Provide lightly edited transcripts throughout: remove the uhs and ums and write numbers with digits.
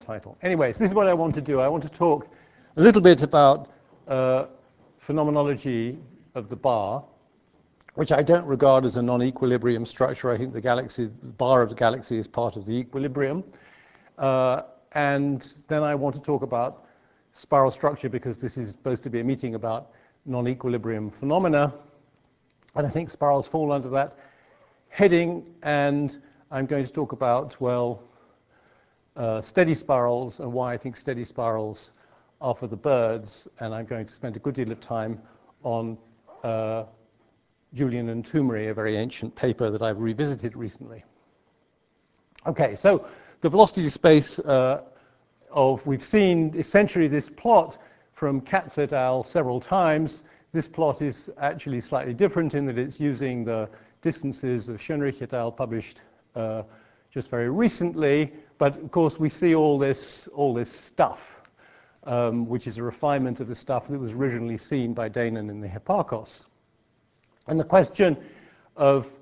title. Anyways, this is what I want to do. I want to talk a little bit about phenomenology of the bar, which I don't regard as a non-equilibrium structure. I think the bar of the galaxy is part of the equilibrium. And then I want to talk about spiral structure, because this is supposed to be a meeting about non-equilibrium phenomena. And I think spirals fall under that heading. And I'm going to talk about, well, steady spirals and why I think steady spirals are for the birds. And I'm going to spend a good deal of time on Julian and Toomey, a very ancient paper that I've revisited recently. Okay, so the velocity space we've seen essentially this plot from Katz et al. Several times. This plot is actually slightly different in that it's using the distances of Schoenrich et al. Published just very recently. But of course, we see all this stuff, which is a refinement of the stuff that was originally seen by Danon in the Hipparcos. And the question of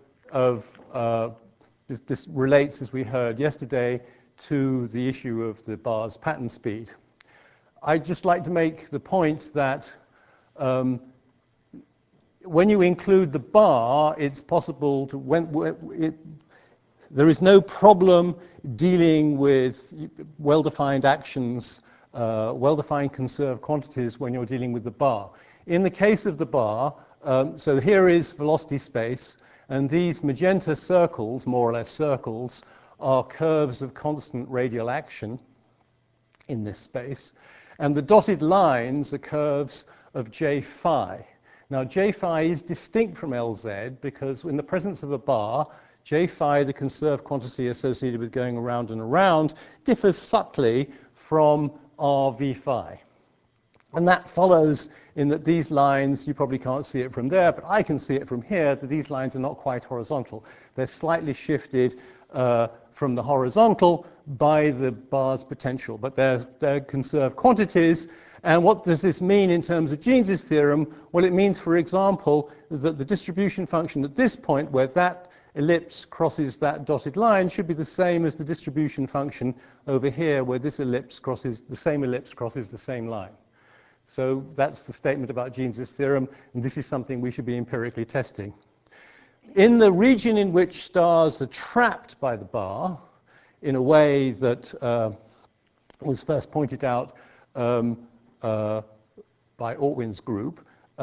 this relates, as we heard yesterday, to the issue of the bar's pattern speed. I'd just like to make the point that when you include the bar, it's possible to there is no problem dealing with well-defined actions, well-defined conserved quantities when you're dealing with the bar. In the case of the bar, so here is velocity space, and these magenta circles, more or less circles, are curves of constant radial action in this space. And the dotted lines are curves of J phi. Now, J phi is distinct from Lz because in the presence of a bar, J phi, the conserved quantity associated with going around and around, differs subtly from RV phi. And that follows in that these lines, you probably can't see it from there, but I can see it from here, that these lines are not quite horizontal. They're slightly shifted from the horizontal by the bar's potential, but they're conserved quantities. And what does this mean in terms of Jeans's theorem? Well, it means, for example, that the distribution function at this point, where that ellipse crosses that dotted line, should be the same as the distribution function over here, where this ellipse crosses the same line. So that's the statement about Jeans's theorem, and this is something we should be empirically testing. In the region in which stars are trapped by the bar, in a way that was first pointed out by Ortwin's group,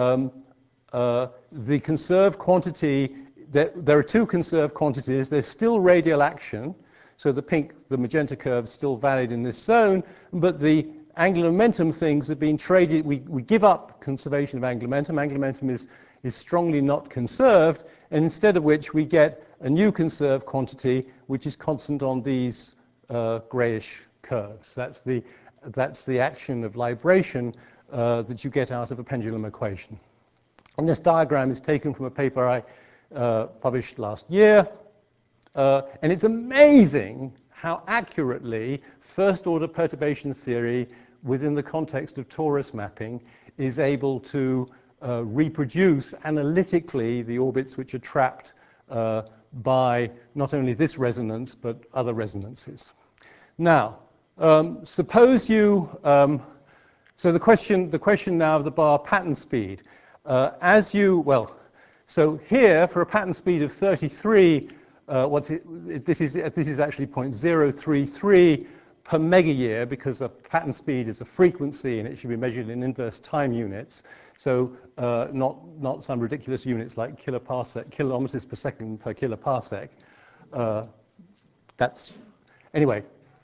the conserved quantity, there are two conserved quantities. There's still radial action, so the magenta curve is still valid in this zone, but the angular momentum things have been traded. We give up conservation of angular momentum. Angular momentum is strongly not conserved, and instead of which we get a new conserved quantity, which is constant on these grayish curves. That's the action of libration that you get out of a pendulum equation. And this diagram is taken from a paper I published last year, and it's amazing how accurately first-order perturbation theory within the context of torus mapping is able to reproduce analytically the orbits which are trapped by not only this resonance, but other resonances. Now, suppose you, so the question now of the bar pattern speed. So here, for a pattern speed of 33, this is actually 0.033 per megayear, because a pattern speed is a frequency and it should be measured in inverse time units. So not some ridiculous units like kilometers per second per kiloparsec. Anyway.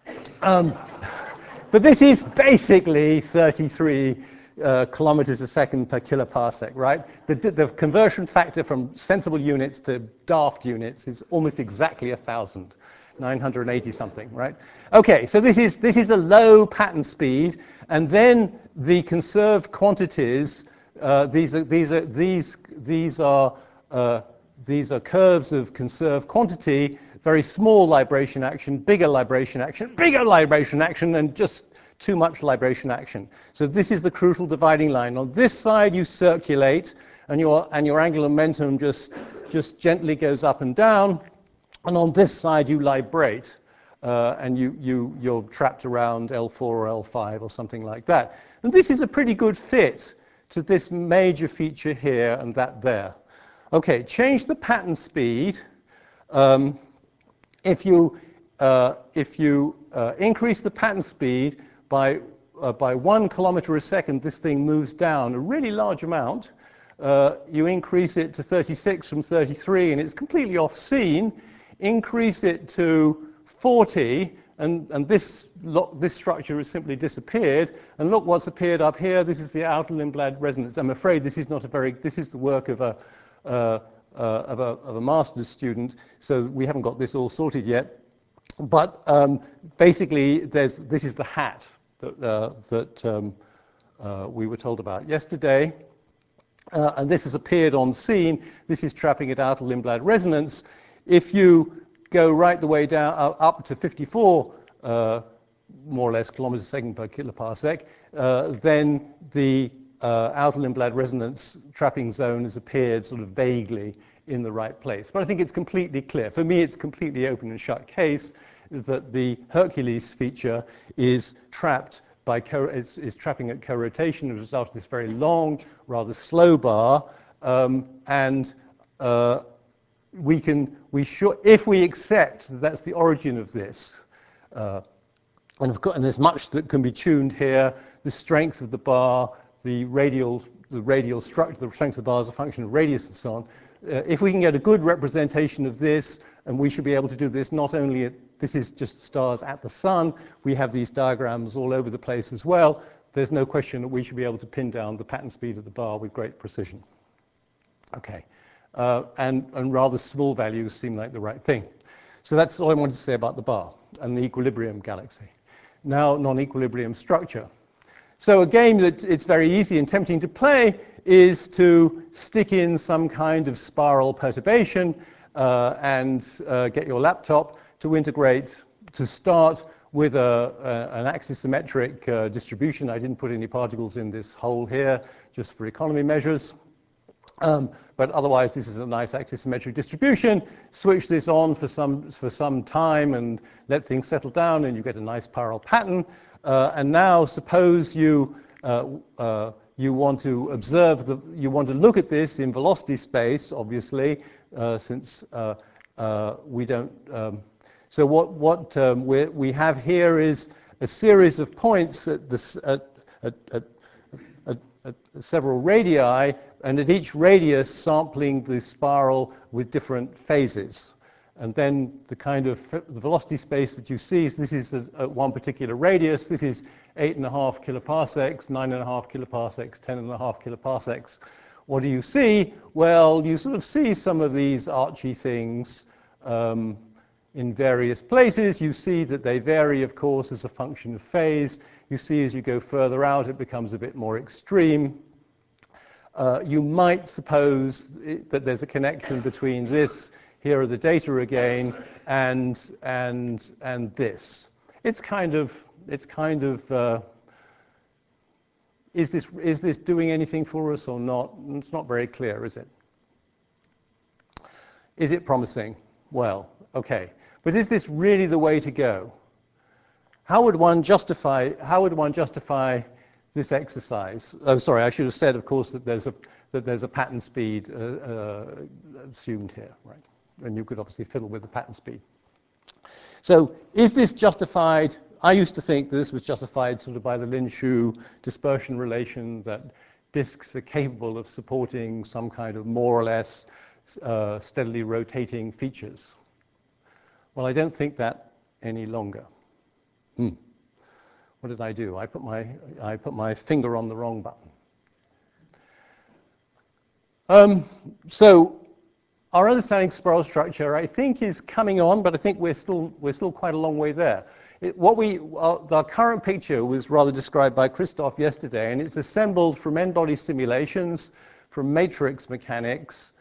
But this is basically 33 kilometers a second per kiloparsec, right? The conversion factor from sensible units to daft units is almost exactly 1,000. 980 something, right? Okay, so this is a low pattern speed, and then the conserved quantities. These are curves of conserved quantity. Very small libration action, bigger libration action, bigger libration action, and just too much libration action. So this is the crucial dividing line. On this side, you circulate, and your angular momentum just gently goes up and down. And on this side, you librate. and you're trapped around L4 or L5 or something like that. And this is a pretty good fit to this major feature here and that there. Okay, change the pattern speed. If you increase the pattern speed by 1 kilometer a second, this thing moves down a really large amount. You increase it to 36 from 33, and it's completely off scene. Increase it to 40, and this structure has simply disappeared. And look what's appeared up here. This is the outer Lindblad resonance. I'm afraid this is not a very. This is the work of a master's student, so we haven't got this all sorted yet. But basically, this is the hat that we were told about yesterday. And this has appeared on scene. This is trapping at outer Lindblad resonance. If you go right the way down up to 54 more or less kilometers a second per kiloparsec, then the outer Lindblad resonance trapping zone has appeared sort of vaguely in the right place. But I think it's completely clear. For me, it's completely open and shut case that the Hercules feature is trapped by is trapping at co-rotation as a result of this very long, rather slow bar, and if we accept that that's the origin of this, and there's much that can be tuned here, the strength of the bar, the radial structure, the strength of the bar is a function of radius and so on. If we can get a good representation of this, and we should be able to do this not only this is just stars at the sun, we have these diagrams all over the place as well. There's no question that we should be able to pin down the pattern speed of the bar with great precision. Okay, and rather small values seem like the right thing. So that's all I wanted to say about the bar and the equilibrium galaxy. Now, non-equilibrium structure. So a game that it's very easy and tempting to play is to stick in some kind of spiral perturbation and get your laptop to integrate, to start with an axisymmetric distribution. I didn't put any particles in this hole here, just for economy measures. But otherwise, this is a nice axisymmetric distribution. Switch this on for some time and let things settle down, and you get a nice spiral pattern. And now, suppose you want to observe you want to look at this in velocity space, obviously, since we don't. So what we have here is a series of points at several radii, and at each radius sampling the spiral with different phases. And then the kind of the velocity space that you see, this is at one particular radius. This is 8.5 kiloparsecs, 9.5 kiloparsecs, 10.5 kiloparsecs. What do you see? Well, you sort of see some of these archy things in various places. You see that they vary, of course, as a function of phase. You see as you go further out, it becomes a bit more extreme. You might suppose that there's a connection between this, here are the data again, and this. It's kind of is this doing anything for us or not? It's not very clear, is it? Is it promising? Well, okay. But is this really the way to go? How would one justify this exercise? Oh, sorry, I should have said, of course, that there's a pattern speed assumed here, right? And you could obviously fiddle with the pattern speed. So is this justified? I used to think that this was justified sort of by the Lin-Shu dispersion relation, that disks are capable of supporting some kind of more or less steadily rotating features. Well, I don't think that any longer. What did I do? I put my finger on the wrong button. So our understanding of spiral structure, I think, is coming on, but I think we're still quite a long way there. Our current picture was rather described by Christoph yesterday, and it's assembled from n-body simulations, from matrix mechanics,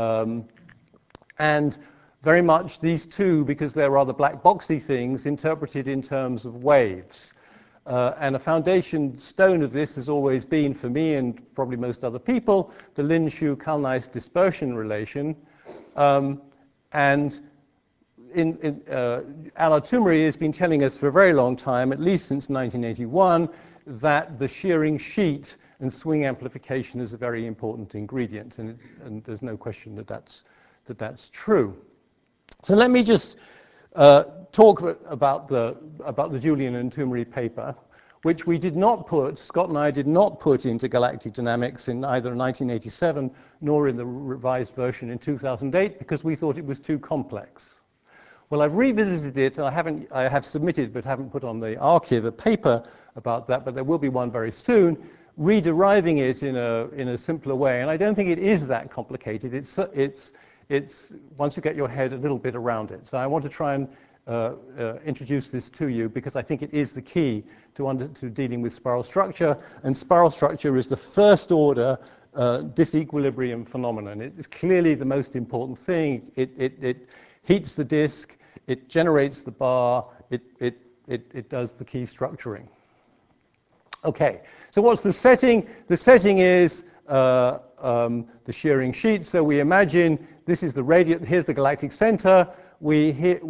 and very much these two, because they're rather black boxy things, interpreted in terms of waves. And a foundation stone of this has always been, for me and probably most other people, the Lin-Shu Kalnice dispersion relation. And Allard Tumeri has been telling us for a very long time, at least since 1981, that the shearing sheet and swing amplification is a very important ingredient, and there's no question that that's true. So let me just talk about the Julian and Tumeri paper, which we did not put, Scott and I did not put into Galactic Dynamics in either 1987 nor in the revised version in 2008 because we thought it was too complex. Well, I've revisited it. I have submitted but haven't put on the archive a paper about that, but there will be one very soon, rederiving it in a simpler way. And I don't think it is that complicated. It's once you get your head a little bit around it. So I want to try and introduce this to you because I think it is the key to dealing with spiral structure. And spiral structure is the first order disequilibrium phenomenon. It is clearly the most important thing. It heats the disk, it generates the bar, it does the key structuring. Okay, so what's the setting? The setting is the shearing sheet. So we imagine this is the radial, here's the galactic center. We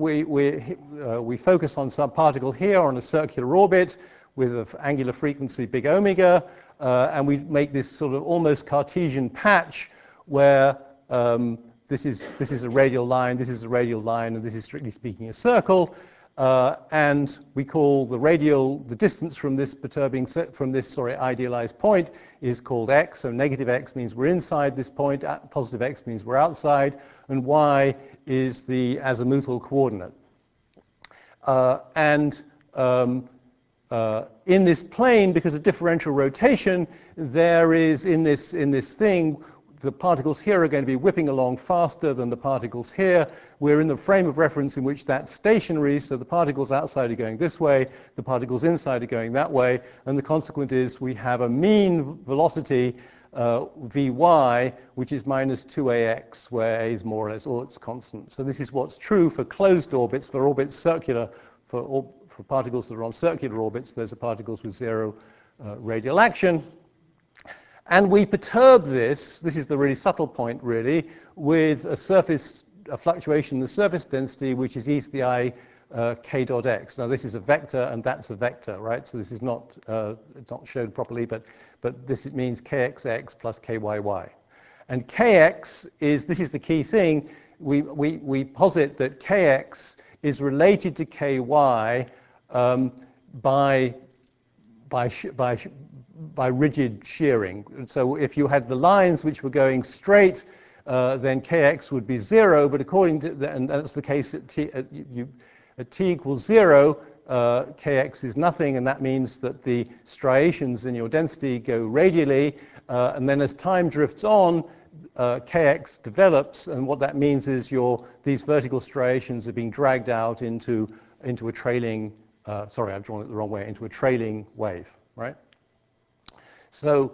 focus on some particle here on a circular orbit with an angular frequency big omega, and we make this sort of almost Cartesian patch where this is a radial line, this is a radial line, and this is strictly speaking a circle. And we call the distance from this idealized point is called x. So negative x means we're inside this point, positive x means we're outside, and y is the azimuthal coordinate. In this plane, because of differential rotation, there is in this thing, the particles here are going to be whipping along faster than the particles here. We're in the frame of reference in which that's stationary, so the particles outside are going this way, the particles inside are going that way, and the consequence is we have a mean velocity, Vy, which is minus 2ax, where a is more or less all its constant. So this is what's true for closed orbits. For orbits circular, for particles that are on circular orbits, those are particles with zero radial action. And we perturb this is the really subtle point really, with a fluctuation in the surface density, which is e to the I k dot x. Now this is a vector and that's a vector, right? So this is not, it's not shown properly, but this means kxx plus kyy. And kx this is the key thing, we posit that kx is related to ky by rigid shearing. So if you had the lines which were going straight, then kx would be 0, but according to, and that's the case at t equals 0, kx is nothing, and that means that the striations in your density go radially, and then as time drifts on, kx develops, and what that means is these vertical striations are being dragged out into a trailing, sorry, I've drawn it the wrong way, into a trailing wave, right? So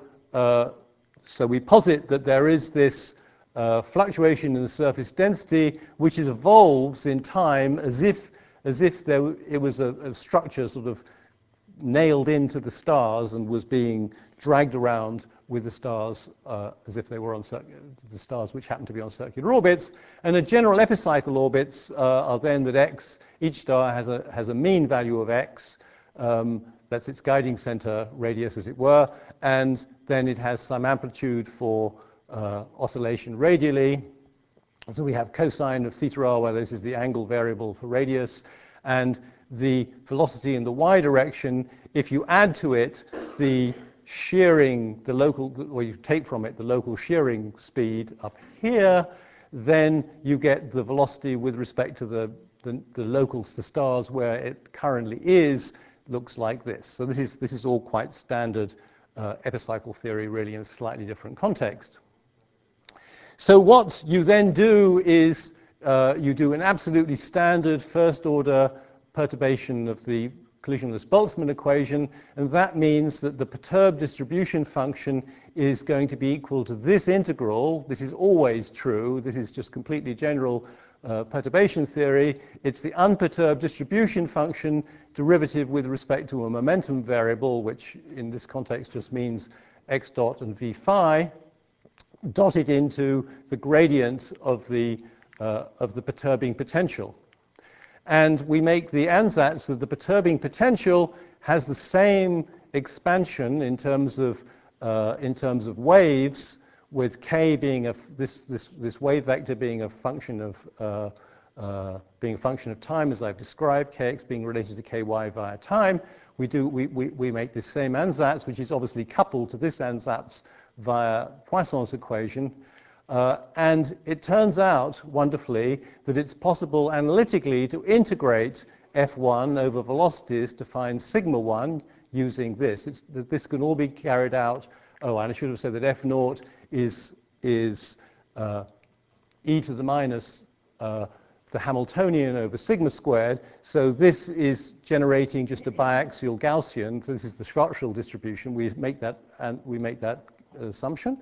we posit that there is this fluctuation in the surface density, which evolves in time as if it was a structure sort of nailed into the stars and was being dragged around with the stars as if they were on the stars which happen to be on circular orbits. And the general epicycle orbits are then that each star has a mean value of x. That's its guiding center radius, as it were, and then it has some amplitude for oscillation radially. So we have cosine of theta r, where this is the angle variable for radius, and the velocity in the y direction. If you add to it the shearing, or you take from it the local shearing speed up here, then you get the velocity with respect to the stars where it currently is. Looks like this. So this is all quite standard epicycle theory, really, in a slightly different context. So what you then do is you do an absolutely standard first-order perturbation of the collisionless Boltzmann equation, and that means that the perturbed distribution function is going to be equal to this integral. This is always true. This is just completely general perturbation theory. It's the unperturbed distribution function derivative with respect to a momentum variable, which in this context just means x dot and v phi, dotted into the gradient of the perturbing potential. And we make the ansatz that the perturbing potential has the same expansion in terms of waves, with k being this wave vector being a function of time, as I've described, kx being related to ky via time. We make this same ansatz, which is obviously coupled to this ansatz via Poisson's equation. And it turns out, wonderfully, that it's possible analytically to integrate F1 over velocities to find sigma 1 using this. This can all be carried out. Oh, and I should have said that F0 is e to the minus the Hamiltonian over sigma squared. So this is generating just a biaxial Gaussian. So this is the Schwarzschild distribution. We make that assumption.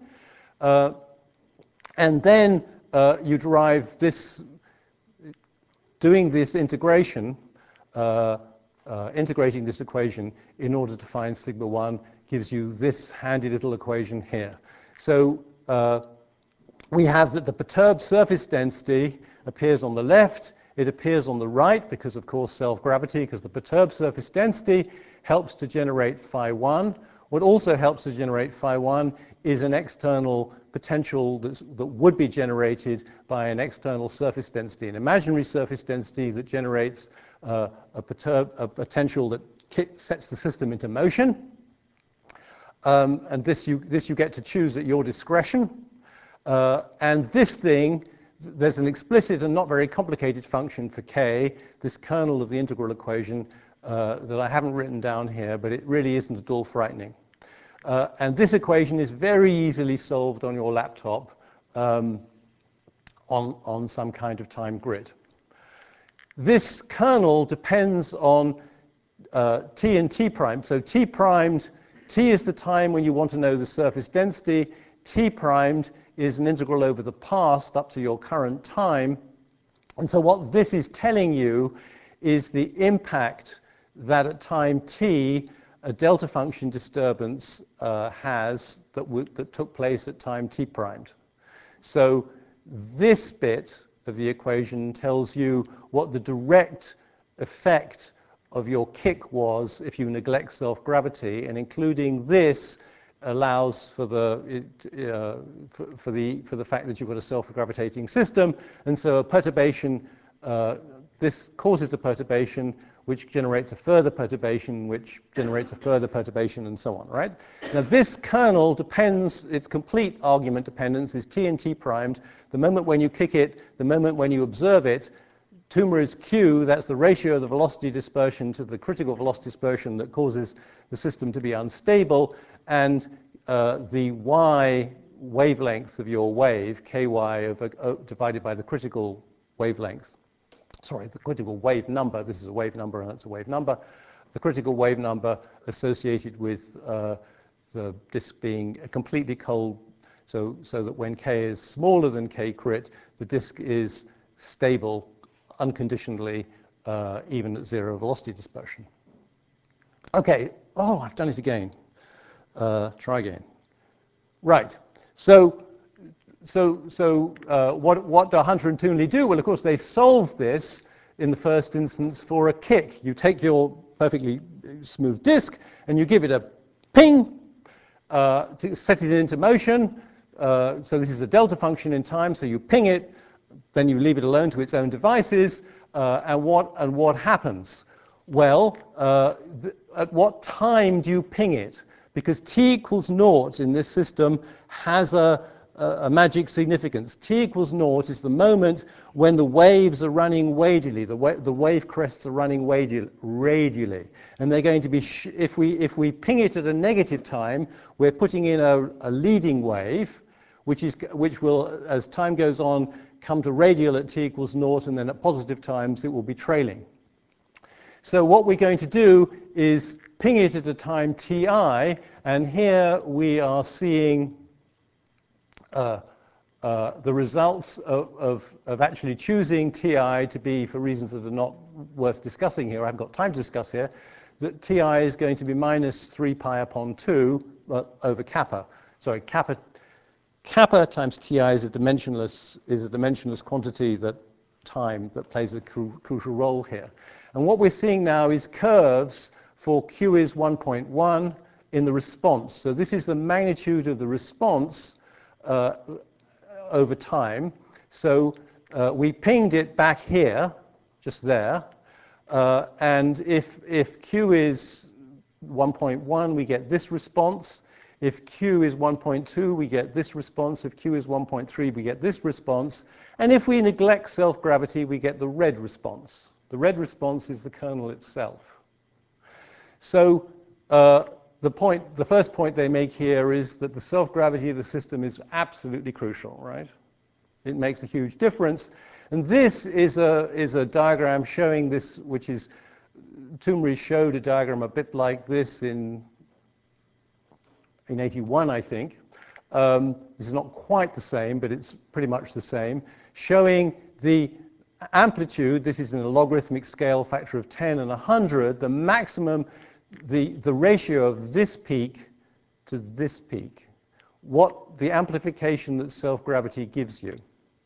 And then you derive this, doing this integration, integrating this equation in order to find sigma 1 gives you this handy little equation here. So we have that the perturbed surface density appears on the left. It appears on the right because, of course, self-gravity, because the perturbed surface density helps to generate phi 1. What also helps to generate phi 1 is an external potential that would be generated by an external surface density, an imaginary surface density that generates a potential that sets the system into motion. And this you get to choose at your discretion. And this thing, there's an explicit and not very complicated function for k, this kernel of the integral equation that I haven't written down here, but it really isn't at all frightening. And this equation is very easily solved on your laptop on some kind of time grid. This kernel depends on t and t prime. So t primed, t is the time when you want to know the surface density. T primed is an integral over the past up to your current time. And so what this is telling you is the impact that at time t, a delta function disturbance has that took place at time t primed. So this bit of the equation tells you what the direct effect of your kick was if you neglect self-gravity, and including this allows for the fact that you've got a self-gravitating system, and so a perturbation, this causes a perturbation which generates a further perturbation, which generates a further perturbation, and so on, right? Now this kernel depends, its complete argument dependence is t and t primed. The moment when you kick it, the moment when you observe it, Tuma is q, that's the ratio of the velocity dispersion to the critical velocity dispersion that causes the system to be unstable, and the y wavelength of your wave, ky divided by the critical wavelength, sorry, the critical wave number, this is a wave number and that's a wave number, the critical wave number associated with the disk being completely cold, so that when k is smaller than k crit, the disk is stable unconditionally, even at zero velocity dispersion. Okay, oh, I've done it again. Try again. Right, so what do Hunter and Toonley do? Well, of course, they solve this in the first instance for a kick. You take your perfectly smooth disk and you give it a ping to set it into motion. So this is a delta function in time, so you ping it, then you leave it alone to its own devices, and what happens? Well, at what time do you ping it? Because t equals 0 in this system has a magic significance. T equals 0 is the moment when the waves are running radially, the wave crests are running radially. And they're going to be, if we ping it at a negative time, we're putting in a leading wave, which will, as time goes on, come to radial at t equals 0, and then at positive times it will be trailing. So what we're going to do is ping it at a time ti, and here we are seeing the results of actually choosing ti to be, for reasons that are not worth discussing here, I haven't got time to discuss here, that ti is going to be minus 3 pi upon 2 over kappa. Sorry, kappa times ti is a dimensionless quantity that time that plays a crucial role here. And what we're seeing now is curves for Q is 1.1 in the response. So this is the magnitude of the response over time. So we pinged it back here, just there. And if Q is 1.1, we get this response. If Q is 1.2, we get this response. If Q is 1.3, we get this response. And if we neglect self-gravity, we get the red response. The red response is the kernel itself. So the first point they make here is that the self-gravity of the system is absolutely crucial, right? It makes a huge difference. And this is a diagram showing this, which is, Toomry showed a diagram a bit like this in 81, I think. This is not quite the same, but it's pretty much the same, showing the amplitude. This is in a logarithmic scale, factor of 10 and 100, the maximum, the ratio of this peak to this peak, what the amplification that self-gravity gives you.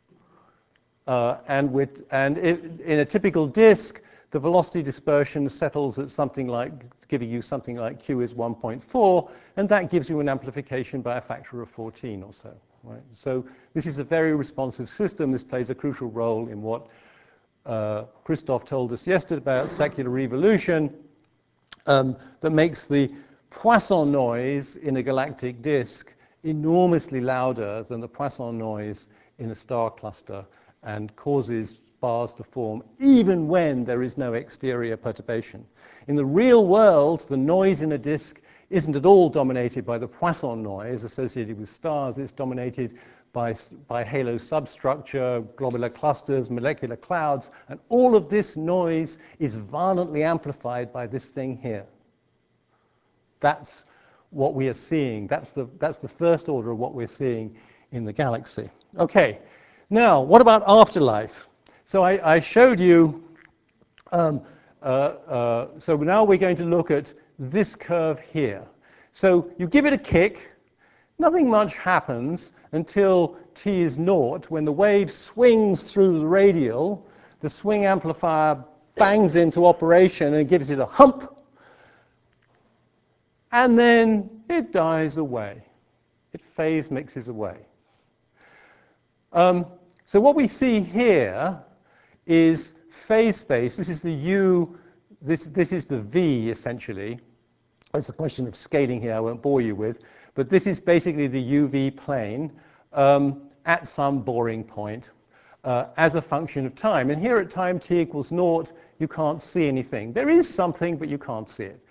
And in a typical disk, the velocity dispersion settles at something like, giving you something like Q is 1.4, and that gives you an amplification by a factor of 14 or so, right? So this is a very responsive system. This plays a crucial role in what Christoph told us yesterday about secular evolution, that makes the Poisson noise in a galactic disk enormously louder than the Poisson noise in a star cluster, and causes bars to form even when there is no exterior perturbation. In the real world, the noise in a disk isn't at all dominated by the Poisson noise associated with stars. It's dominated by halo substructure, globular clusters, molecular clouds, and all of this noise is violently amplified by this thing here. That's what we are seeing. That's the first order of what we're seeing in the galaxy. Okay. Now, what about afterlife? So I showed you, so now we're going to look at this curve here. So you give it a kick, nothing much happens until t is 0, when the wave swings through the radial, the swing amplifier bangs into operation and gives it a hump, and then it dies away. It phase mixes away. So what we see here is phase space. This is the U, this is the V, essentially. It's a question of scaling here I won't bore you with. But this is basically the UV plane at some boring point as a function of time. And here at time t equals 0, you can't see anything. There is something, but you can't see it.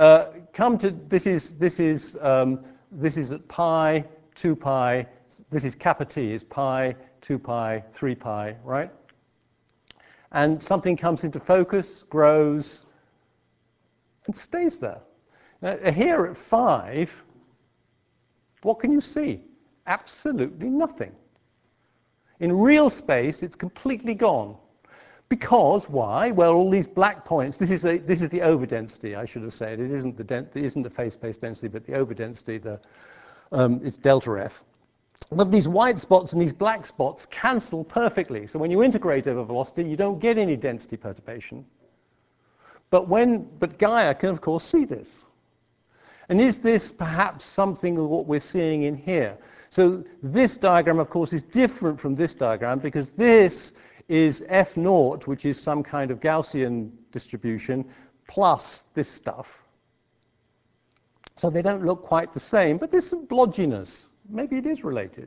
This is at pi, 2 pi. This is kappa t, is pi, 2 pi, 3 pi, right? And something comes into focus, grows, and stays there. Now, here at 5, what can you see? Absolutely nothing. In real space, it's completely gone. Because why? Well, all these black points. This is the overdensity. I should have said it isn't the phase space density, but the overdensity. It's delta F. But these white spots and these black spots cancel perfectly. So when you integrate over velocity, you don't get any density perturbation. But Gaia can, of course, see this. And is this perhaps something of what we're seeing in here? So this diagram, of course, is different from this diagram because this is F0, which is some kind of Gaussian distribution, plus this stuff. So they don't look quite the same, but there's some blodginess. Maybe it is related.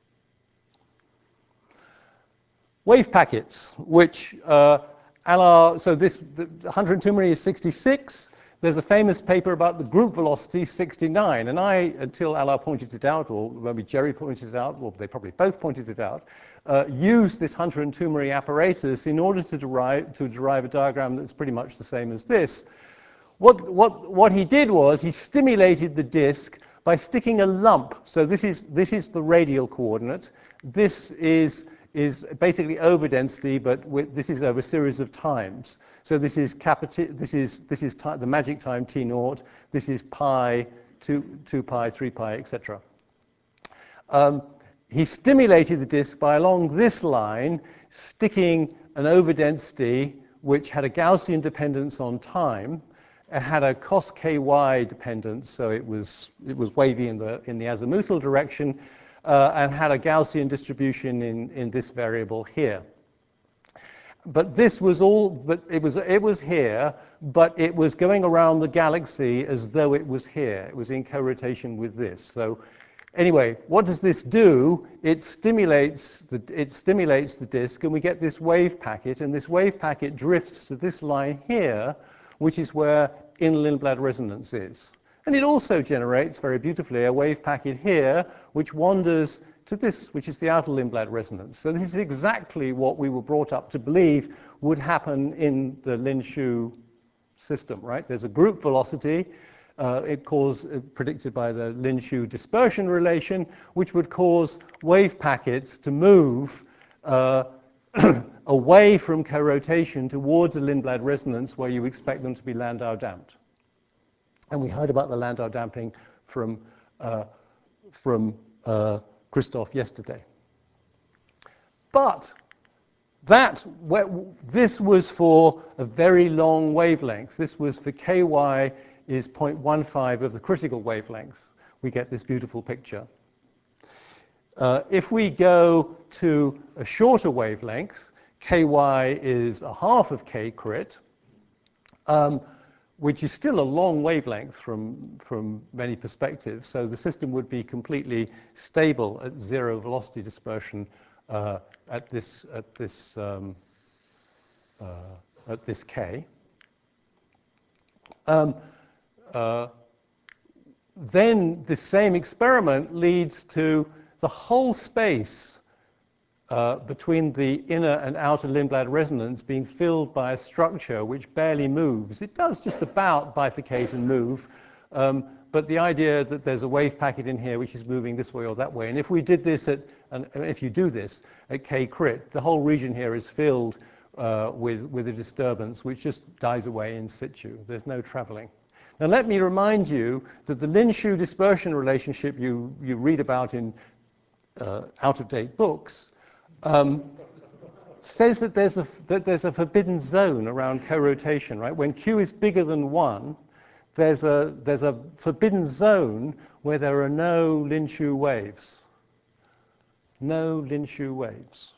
Wave packets, which so the 102 Marie is 66. There's a famous paper about the group velocity, 69. And I, until Allard pointed it out, or maybe Jerry pointed it out, or they probably both pointed it out, used this 102 Marie apparatus in order to derive a diagram that's pretty much the same as this. What he did was he stimulated the disk by sticking a lump. So this is the radial coordinate. This is basically overdensity, but this is over a series of times. So this is kappa t, this is the magic time t0. This is pi, 2 pi, 3 pi, etc. he stimulated the disk by along this line, sticking an overdensity which had a Gaussian dependence on time. It had a cos ky dependence, so it was wavy in the azimuthal direction, and had a Gaussian distribution in this variable here. But this was all, but it was here, but it was going around the galaxy as though it was here. It was in co-rotation with this. So anyway, what does this do? It stimulates the disk, and we get this wave packet, and this wave packet drifts to this line here, which is where inner Lindblad resonance is. And it also generates, very beautifully, a wave packet here, which wanders to this, which is the outer Lindblad resonance. So this is exactly what we were brought up to believe would happen in the Lin-Shu system, right? There's a group velocity, predicted by the Lin-Shu dispersion relation, which would cause wave packets to move away from co-rotation towards a Lindblad resonance where you expect them to be Landau damped. And we heard about the Landau damping from Christoph yesterday. But this was for a very long wavelength. This was for ky is 0.15 of the critical wavelength. We get this beautiful picture. If we go to a shorter wavelength, ky is a half of k crit, which is still a long wavelength from many perspectives. So the system would be completely stable at zero velocity dispersion at this k. Then the same experiment leads to the whole space between the inner and outer Lindblad resonance being filled by a structure which barely moves. It does just about bifurcate and move, but the idea that there's a wave packet in here which is moving this way or that way, and if we did this if you do this at k crit, the whole region here is filled with a disturbance which just dies away in situ. There's no traveling. Now let me remind you that the Lin-Shu dispersion relationship you read about in out-of-date books says that there's a forbidden zone around co-rotation, right? When Q is bigger than 1, there's a forbidden zone where there are no Lin-Shu waves. No Lin-Shu waves.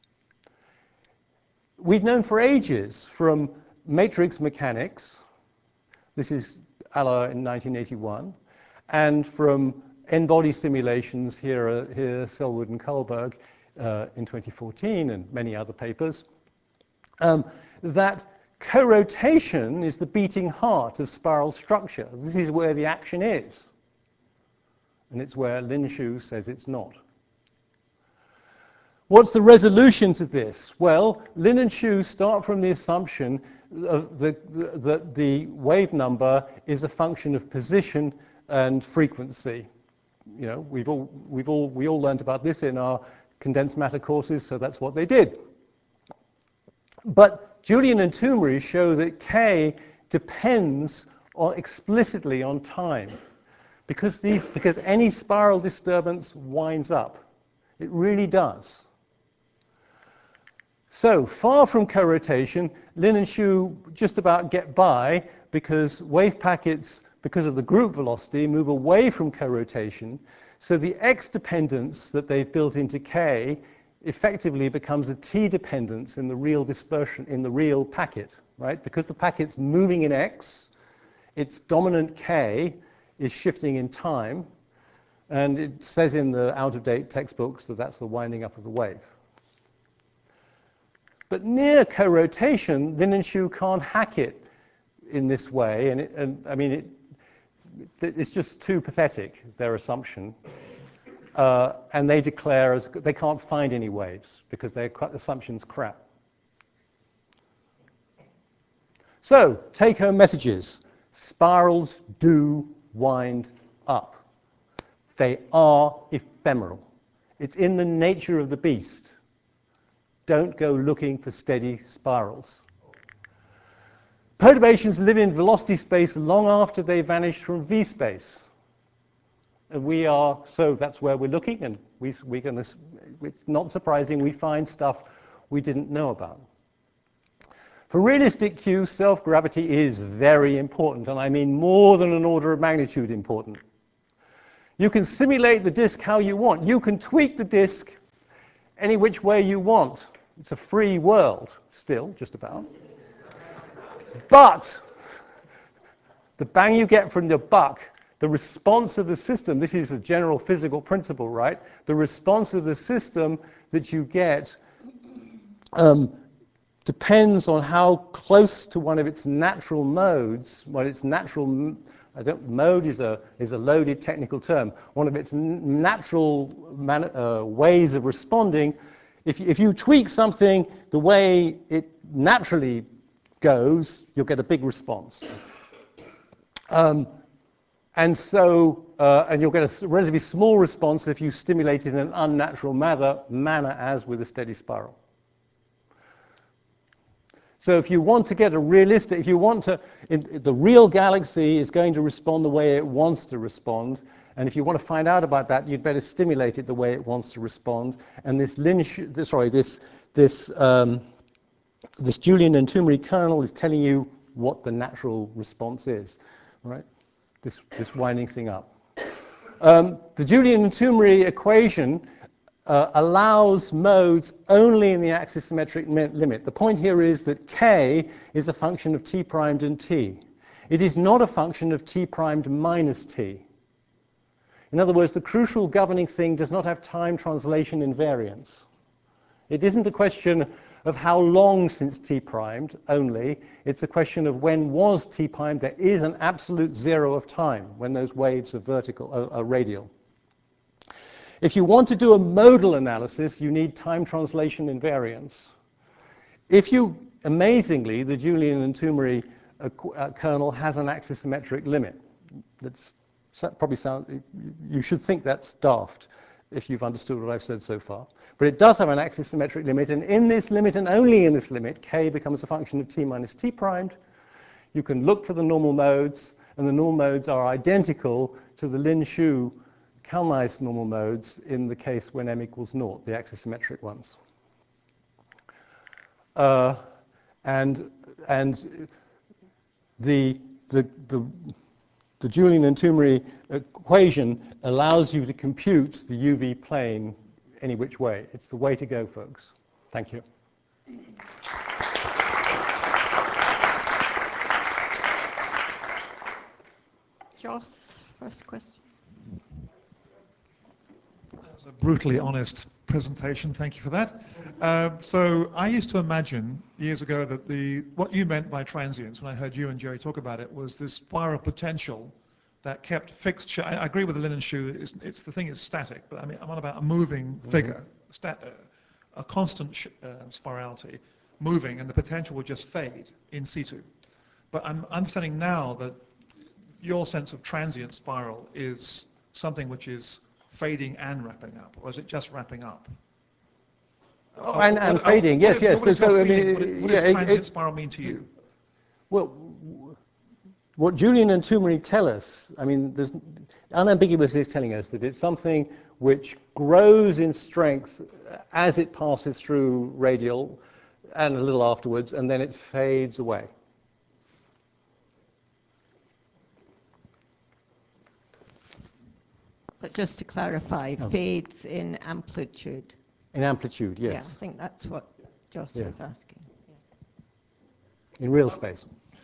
We've known for ages from matrix mechanics, this is Aller in 1981, and from n-body simulations here Selwood and Kullberg in 2014 and many other papers, that co-rotation is the beating heart of spiral structure. This is where the action is. And it's where Lin-Shu says it's not. What's the resolution to this? Well, Lin and Shu start from the assumption that the wave number is a function of position and frequency. You know, we all learned about this in our condensed matter courses, so that's what they did. But Julian and Toomry show that K depends explicitly on time, because any spiral disturbance winds up. It really does. So far from co-rotation, Lin and Shu just about get by because wave packets, because of the group velocity, move away from co-rotation. So the X dependence that they've built into K effectively becomes a T dependence in the real dispersion, in the real packet, right? Because the packet's moving in X, its dominant K is shifting in time, and it says in the out-of-date textbooks that that's the winding up of the wave. But near co-rotation, Lin and Shu can't hack it in this way, it's just too pathetic, their assumption. And they declare they can't find any waves because their assumption's crap. So, take-home messages. Spirals do wind up. They are ephemeral. It's in the nature of the beast. Don't go looking for steady spirals. Perturbations live in velocity space long after they vanish from V space. And so that's where we're looking, and it's not surprising we find stuff we didn't know about. For realistic Q, self-gravity is very important, and I mean more than an order of magnitude important. You can simulate the disk how you want. You can tweak the disk any which way you want. It's a free world, still, just about. But the bang you get from the buck, the response of the system, this is a general physical principle, right? The response of the system that you get depends on how close to one of its natural modes, mode is a loaded technical term, one of its natural ways of responding. If you tweak something the way it naturally goes, you'll get a big response. And you'll get a relatively small response if you stimulate it in an unnatural manner, as with a steady spiral. So if you want to get a realistic, the real galaxy is going to respond the way it wants to respond, and if you want to find out about that, you'd better stimulate it the way it wants to respond. And this Julian and Toomey kernel is telling you what the natural response is, right? This winding thing up. The Julian and Toomey equation allows modes only in the axisymmetric limit. The point here is that k is a function of t primed and t. It is not a function of t primed minus t. In other words, the crucial governing thing does not have time translation invariance. It isn't a question of how long since t primed only. It's a question of when was t primed. There is an absolute zero of time when those waves are radial. If you want to do a modal analysis, you need time translation invariance. Amazingly, the Julian and Toomey kernel has an axisymmetric limit. You should think that's daft if you've understood what I've said so far. But it does have an axisymmetric limit, and in this limit, and only in this limit, k becomes a function of t minus t primed. You can look for the normal modes, and the normal modes are identical to the Lin-Shu Kalnice normal modes in the case when m equals 0, the axisymmetric ones. And the Julian and Toomey equation allows you to compute the UV plane any which way. It's the way to go, folks. Thank you. Joss, first question. That was a brutally honest presentation. Thank you for that. So I used to imagine years ago that what you meant by transients, when I heard you and Jerry talk about it, was this spiral potential that kept fixed. I agree with the Lin-Shu. It's the thing is static, but I mean I'm on about a moving figure, a constant spirality, moving, and the potential will just fade in situ. But I'm understanding now that your sense of transient spiral is something which is fading and wrapping up, or is it just wrapping up? And fading, yes. What does transient spiral mean to you? Well, what Julian and Toomey tell us, I mean, there's unambiguously is telling us that it's something which grows in strength as it passes through radial and a little afterwards, and then it fades away. But just to clarify, fades in amplitude. In amplitude, yes. Yeah, I think that's what Joss was asking. Yeah. In real space.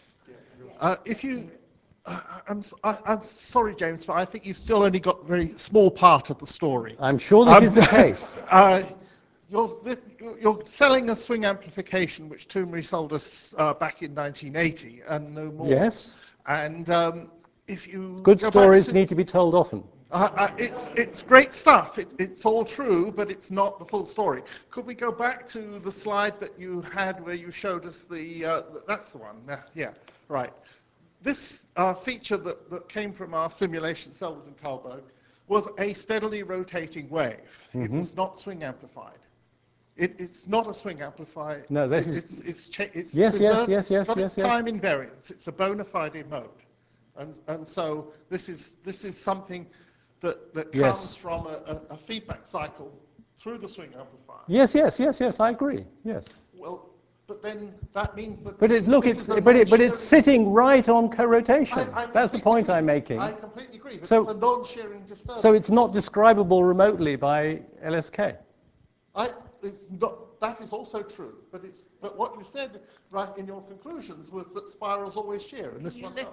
I'm sorry, James, but I think you've still only got a very small part of the story. I'm sure this is the case. You're selling a swing amplification, which Toomey sold us back in 1980, and no more. Yes. And if you good stories need to be told often. It's great stuff. It's all true, but it's not the full story. Could we go back to the slide that you had where you showed us that's the one. Yeah, right. This feature that came from our simulation, Selwood and Karlberg, was a steadily rotating wave. Mm-hmm. It was not swing amplified. It's not a swing amplifier. No, it's yes. Time invariance. It's a bona fide mode, and so this is something that Yes. comes from a feedback cycle through the swing amplifier. Yes, yes, yes, yes, I agree, yes. Well, but then that means that But look, this is a but it's non-sharing- sitting right on co-rotation. That's the point I'm making. I completely agree, but So- it's a non-sharing disturbance. So it's not describable remotely by LSK. It's not, that is also true, but what you said right in your conclusions was that spirals always shear, and this one does.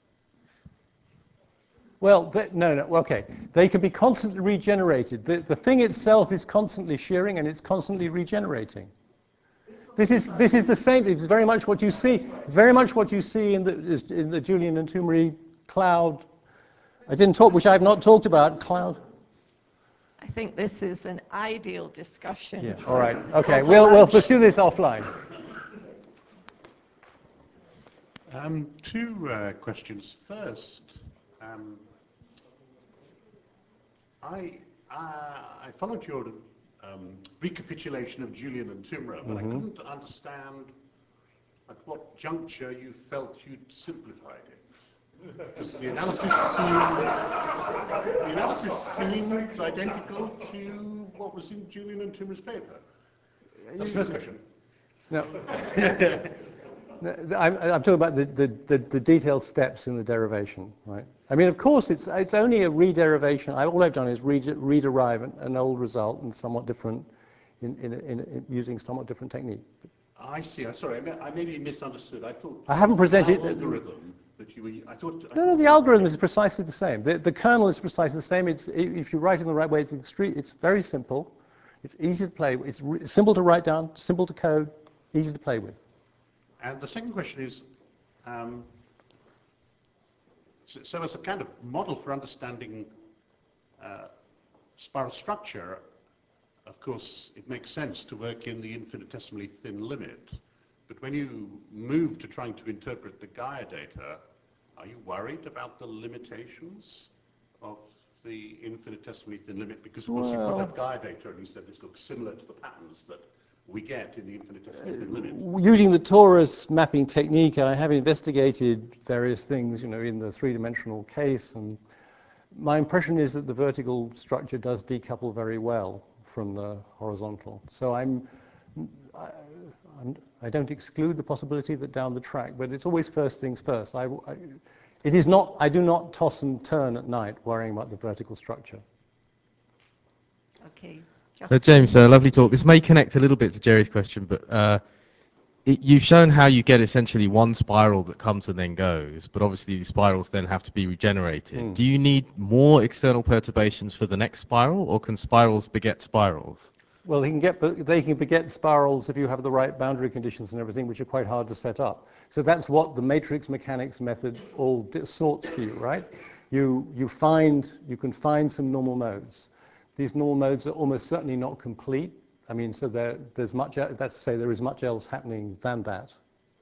Well, no, okay. They can be constantly regenerated. The thing itself is constantly shearing and it's constantly regenerating. This is the same. It's very much what you see. Very much what you see in the Julian and Toumry cloud. Which I have not talked about. Cloud. I think this is an ideal discussion. Yeah. All right. Okay. We'll pursue this offline. Two questions. First, I followed your recapitulation of Julian and Toumry, but I couldn't understand at what juncture you felt you'd simplified it. Because the analysis seemed identical to what was in Julian and Toumry's paper. That's the first question. No. I'm talking about the detailed steps in the derivation, right? I mean, of course, it's only a rederivation. All I've done is rederive an old result and somewhat different, in using somewhat different technique. I see. Sorry, I maybe misunderstood. I thought I haven't presented the algorithm that you were. No, the algorithm is precisely the same. The kernel is precisely the same. If you write it in the right way, it's very simple. It's easy to play with. It's simple to write down, simple to code, easy to play with. And the second question is, so as a kind of model for understanding spiral structure, of course, it makes sense to work in the infinitesimally thin limit. But when you move to trying to interpret the Gaia data, are you worried about the limitations of the infinitesimally thin limit? Because, of course, you put up Gaia data and you said this looks similar to the patterns that we get in the infinitesimally thin limit. Using the torus mapping technique, I have investigated various things, in the three-dimensional case, and my impression is that the vertical structure does decouple very well from the horizontal. So I don't exclude the possibility that down the track, but it's always first things first. I do not toss and turn at night worrying about the vertical structure. Okay. James, lovely talk. This may connect a little bit to Jerry's question, but you've shown how you get essentially one spiral that comes and then goes, but obviously the spirals then have to be regenerated. Do you need more external perturbations for the next spiral, or can spirals beget spirals? Well, they can beget spirals if you have the right boundary conditions and everything, which are quite hard to set up. So that's what the matrix mechanics method all sorts for you, right? You can find some normal modes. These normal modes are almost certainly not complete. I mean, so there's much. That's to say, there is much else happening than that.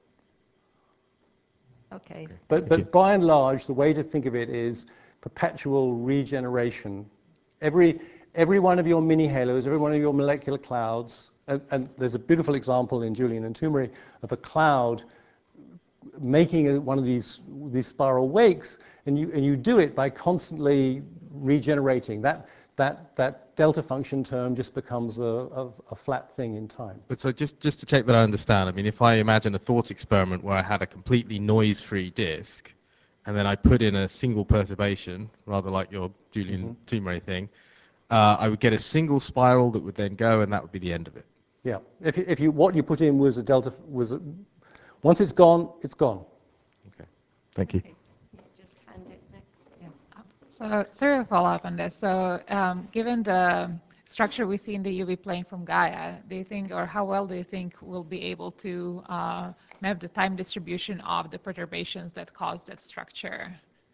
Okay. But by and large, the way to think of it is perpetual regeneration. Every one of your mini halos, every one of your molecular clouds, and there's a beautiful example in Julian and Toumry of a cloud making one of these spiral wakes, and you do it by constantly regenerating. That delta function term just becomes a flat thing in time. But so just to check that I understand, I mean, if I imagine a thought experiment where I had a completely noise-free disk, and then I put in a single perturbation, rather like your Julian Toumry thing, I would get a single spiral that would then go, and that would be the end of it. Yeah. What you put in was a delta once it's gone, it's gone. Okay. Thank you. Okay. Just hand it next. Yeah. So, sort of follow up on this. So, given the structure we see in the UV plane from Gaia, do you think, or how well do you think we'll be able to map the time distribution of the perturbations that cause that structure?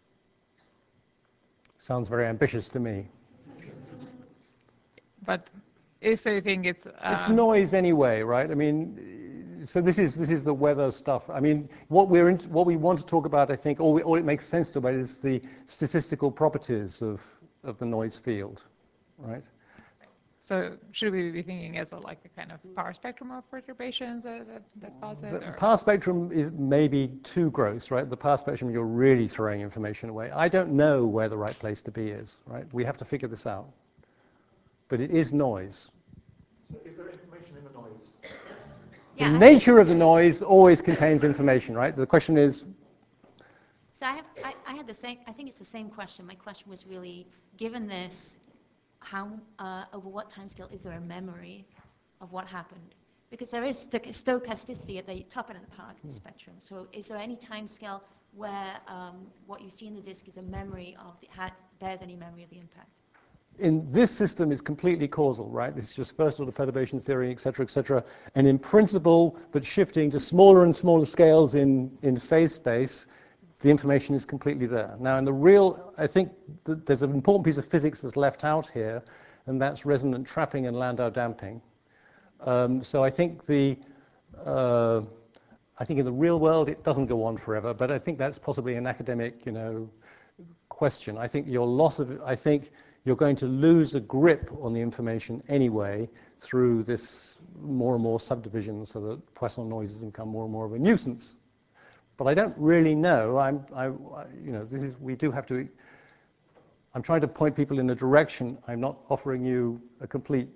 Sounds very ambitious to me. But so you think it's noise anyway, right? I mean, so this is the weather stuff. I mean, what we want to talk about, I think, all it makes sense to about is the statistical properties of the noise field, right? So should we be thinking as like a kind of power spectrum of perturbations that cause it? The Or? power spectrum is maybe too gross, right? The power spectrum, you're really throwing information away. I don't know where the right place to be is, right? We have to figure this out. But it is noise. So is there information in the noise? The nature of the noise always contains information, right? The question is, So I had the same, I think it's the same question. My question was really, given this, how, over what timescale is there a memory of what happened? Because there is stochasticity at the top end of the power spectrum. So is there any timescale where what you see in the disk is a memory of, bears any memory of the impact? in this system is completely causal, right? It's just first order perturbation theory, et cetera, and in principle, but shifting to smaller and smaller scales in phase space, the information is completely there. Now, in the real, I think there's an important piece of physics that's left out here, and that's resonant trapping and Landau damping. So I think in the real world it doesn't go on forever, but I think that's possibly an academic, question. I think you're going to lose a grip on the information anyway through this more and more subdivision, so that Poisson noises become more and more of a nuisance. But I don't really know. I'm trying to point people in a direction. I'm not offering you a complete.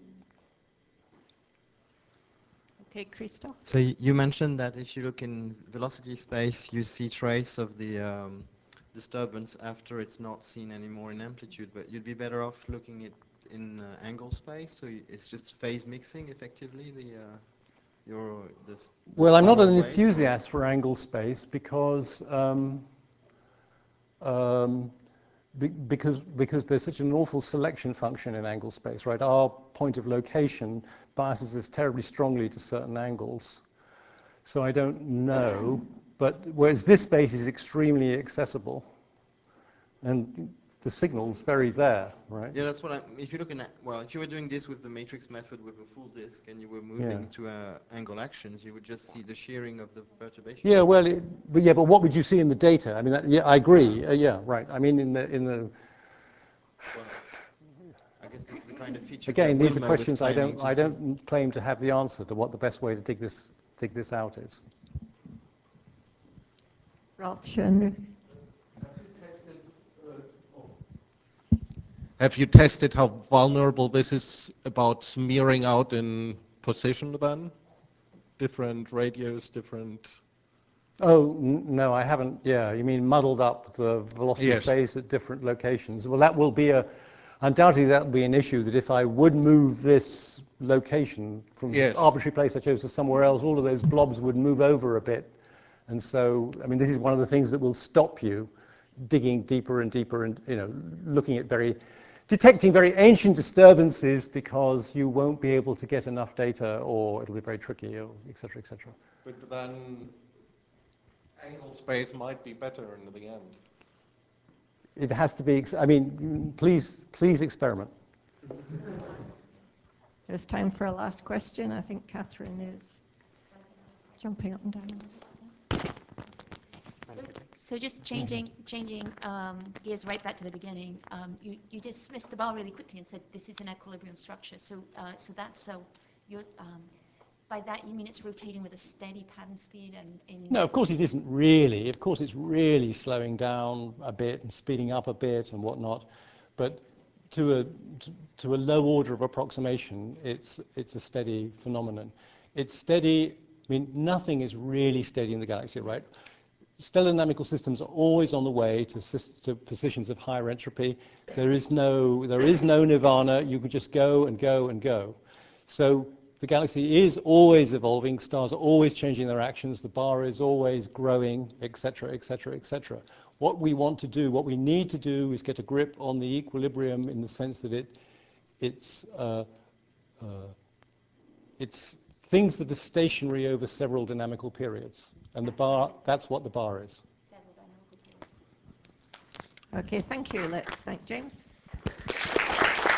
Okay, Christoph. So you mentioned that if you look in velocity space, you see trace of the disturbance after it's not seen anymore in amplitude, but you'd be better off looking at in angle space, so it's just phase mixing effectively Well, I'm not an wave. enthusiast for angle space because there's such an awful selection function in angle space, right? Our point of location biases us terribly strongly to certain angles. So I don't know, but whereas this space is extremely accessible, and the signal's very there, right? Yeah, that's what if you're looking at, well, if you were doing this with the matrix method with a full disk and you were moving to angle actions, you would just see the shearing of the perturbation. Yeah, well, but what would you see in the data? I mean, I agree. Yeah, right. I mean, in the. Well, I guess this is the kind of feature. Again, these are questions I don't claim to have the answer to what the best way to dig this out is. Ralph Schoenberg. Have you tested how vulnerable this is about smearing out in position then? Different radios, different... Oh, no, I haven't. Yeah, you mean muddled up the velocity space at different locations. Well, that will be undoubtedly that will be an issue, that if I would move this location from the arbitrary place I chose to somewhere else, all of those blobs would move over a bit. And so, I mean, this is one of the things that will stop you digging deeper and deeper and, looking at detecting very ancient disturbances, because you won't be able to get enough data, or it'll be very tricky, or et cetera, et cetera. But then angle space might be better in the end. It has to be, I mean, please experiment. There's time for a last question. I think Catherine is jumping up and down. So just changing gears right back to the beginning, you dismissed the bar really quickly and said this is an equilibrium structure. So by that you mean it's rotating with a steady pattern speed and No, of course it isn't really. Of course it's really slowing down a bit and speeding up a bit and whatnot. But to a low order of approximation, it's a steady phenomenon. It's steady. I mean, nothing is really steady in the galaxy, right? Stellar dynamical systems are always on the way to positions of higher entropy. There is no nirvana. You can just go and go and go. So the galaxy is always evolving. Stars are always changing their actions. The bar is always growing, et cetera, et cetera, et cetera. What we need to do is get a grip on the equilibrium, in the sense that it's things that are stationary over several dynamical periods. And the bar, that's what the bar is. Okay, thank you. Let's thank James.